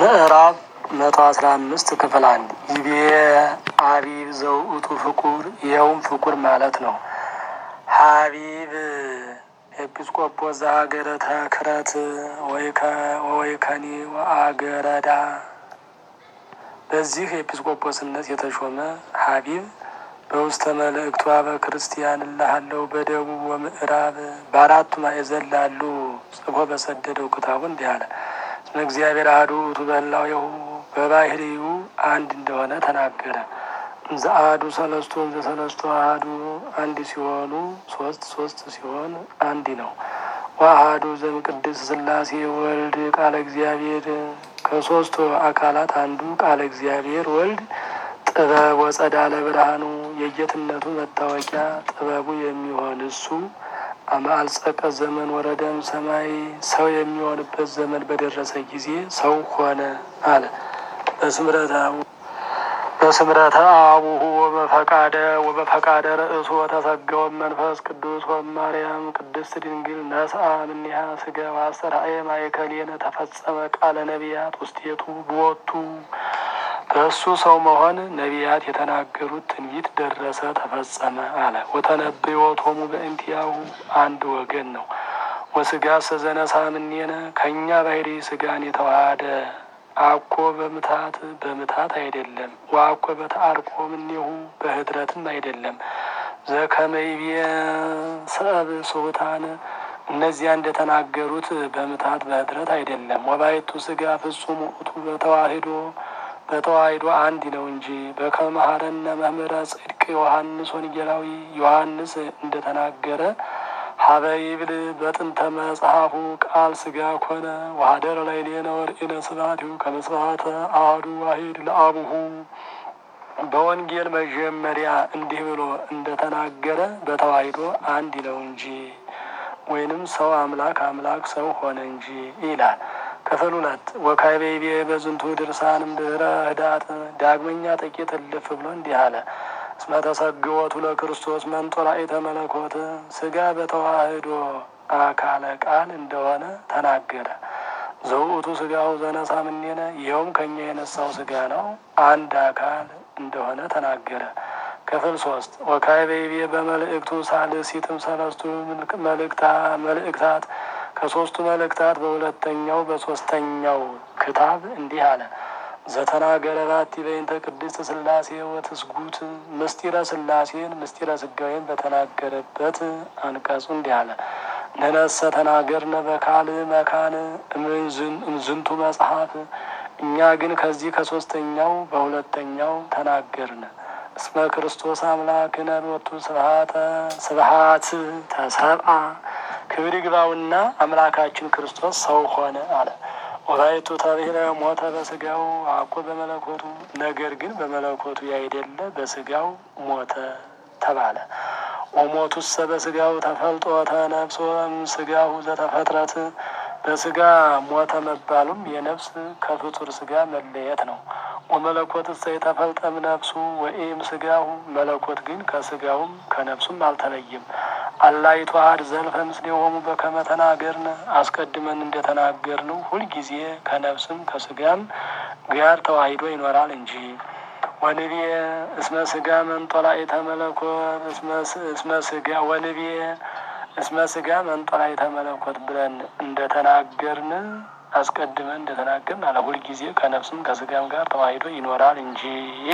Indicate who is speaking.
Speaker 1: ምዕራፍ 115 ክፍል 1 ይቤ አቢብ ዘውእቱ ፍቁር ይኸውም ፍቁር ማለት ነው። ሀቢብ ኤጲስቆጶስ ዘሀገረ ተክረት ወይከኒ ወአገረዳ በዚህ ኤጲስቆጶስነት የተሾመ ሀቢብ በውስተ መልእክቷ በክርስቲያን ላለው በደቡብ ወምዕራብ በአራቱ ማዕዘን ላሉ ጽፎ በሰደደው ክታቡ እንዲህ አለ። እስመ እግዚአብሔር አሐዱ ውእቱ በህላዌሁ በባህሪው አንድ እንደሆነ ተናገረ። ዘአሐዱ ሰለስቱ ዘሰለስቱ አሐዱ አንድ ሲሆኑ ሶስት ሲሆን አንድ ነው። ወአሐዱ ዘእምቅድስት ሥላሴ ወልድ ቃለ እግዚአብሔር ከሶስቱ አካላት አንዱ ቃለ እግዚአብሔር ወልድ ጥበብ ወጸዳለ ብርሃኑ የጌትነቱ መታወቂያ ጥበቡ የሚሆን እሱ አልጸቀ ዘመን ወረደም ሰማይ ሰው የሚሆንበት ዘመን በደረሰ ጊዜ ሰው ሆነ አለ። በስምረተ አቡሁ ወበፈቃደ ርእሱ ወተሰገወ መንፈስ ቅዱስ ወማርያም ቅድስት ድንግል ነስአ እምኔሃ ሥጋ ወአስተርአየ ማእከሌነ ተፈጸመ ቃለ ነቢያት ውስቴቱ ቦቱ በእሱ ሰው መሆን ነቢያት የተናገሩት ትንቢት ደረሰ ተፈጸመ አለ። ወተነብዮቶሙ በእንቲአሁ አንድ ወገን ነው። ወስጋ ሰዘነሳ እምኔነ ከእኛ ባህሪ ስጋን የተዋሃደ አኮ በምታት አይደለም። ወአኮ በተአርቆ እምኔሁ በህድረትም አይደለም። ዘከመይቤ ሰብ ሱታነ እነዚያ እንደተናገሩት በምታት በህድረት አይደለም። ወባይቱ ስጋ ፍጹም ውእቱ በተዋሂዶ አንድ ነው እንጂ በከመ መሐረነ መምህረ ጽድቅ ዮሐንስ ወንጌላዊ ዮሐንስ እንደተናገረ ሀበ ይብል በጥንተ መጽሐፉ ቃል ስጋ ኮነ ወሀደረ ላዕሌነ ወርኢነ ስብሐቲሁ ከመ ስብሐተ አሐዱ ዋሂድ ለአቡሁ በወንጌል መጀመሪያ እንዲህ ብሎ እንደተናገረ በተዋሂዶ አንድ ነው እንጂ ወይንም ሰው አምላክ ሰው ሆነ እንጂ ይላል። ክፍል 2 ወካይቤ በዝንቱ ድርሳንም ድህረ ህዳት ዳግመኛ ጥቂት እልፍ ብሎ እንዲህ አለ። እስመ ተሰግወቱ ለክርስቶስ መንጦላዕተ መለኮት ስጋ በተዋህዶ አካለ ቃል እንደሆነ ተናገረ። ዘውእቱ ስጋው ዘነሳ እምኔነ ይኸውም ከኛ የነሳው ስጋ ነው፣ አንድ አካል እንደሆነ ተናገረ። ክፍል 3 ወካይቤ በመልእክቱ ሳልሲትም ሰለስቱ መልእክታት ከሶስቱ መልእክታት በሁለተኛው በሶስተኛው ክታብ እንዲህ አለ። ዘተናገረ ባቲ በእንተ ቅድስት ሥላሴ ወትስጉት ምስጢረ ሥላሴን ምስጢረ ስጋዌን በተናገረበት አንቀጹ እንዲህ አለ። ነነሰ ተናገርነ በካል መካን እምዝንቱ መጽሐፍ እኛ ግን ከዚህ ከሶስተኛው በሁለተኛው ተናገርን። እስመ ክርስቶስ አምላክነ ሎቱ ስብሐት ተሰብአ ክብር ይግባውና አምላካችን ክርስቶስ ሰው ሆነ አለ። ወባይቱ ተብሂለ ሞተ በስጋው አኮ በመለኮቱ ነገር ግን በመለኮቱ ያይደለ በስጋው ሞተ ተባለ። ወሞቱሰ በስጋው ተፈልጦ ተነፍሶ ስጋሁ ዘተፈጥረት በስጋ ሞተ መባሉም የነፍስ ከፍጡር ስጋ መለየት ነው። ወመለኮትሰ የተፈልጠም ነፍሱ ወኢም ስጋሁ መለኮት ግን ከስጋውም ከነፍሱም አልተለይም። አላይቱ አሐድ ዘልፈ ምስሌሆሙ በከመ ተናገርነ አስቀድመን እንደተናገርነው ሁልጊዜ ከነፍስም ከስጋም ጋር ተዋሂዶ ይኖራል እንጂ። ወንቤ እስመ ስጋ መንጦላዕተ መለኮት እስመ ስጋ መንጦላዕተ መለኮት ብለን እንደተናገርን አስቀድመን እንደተናገርን አለ ሁልጊዜ ከነፍስም ከስጋም ጋር ተዋሂዶ ይኖራል እንጂ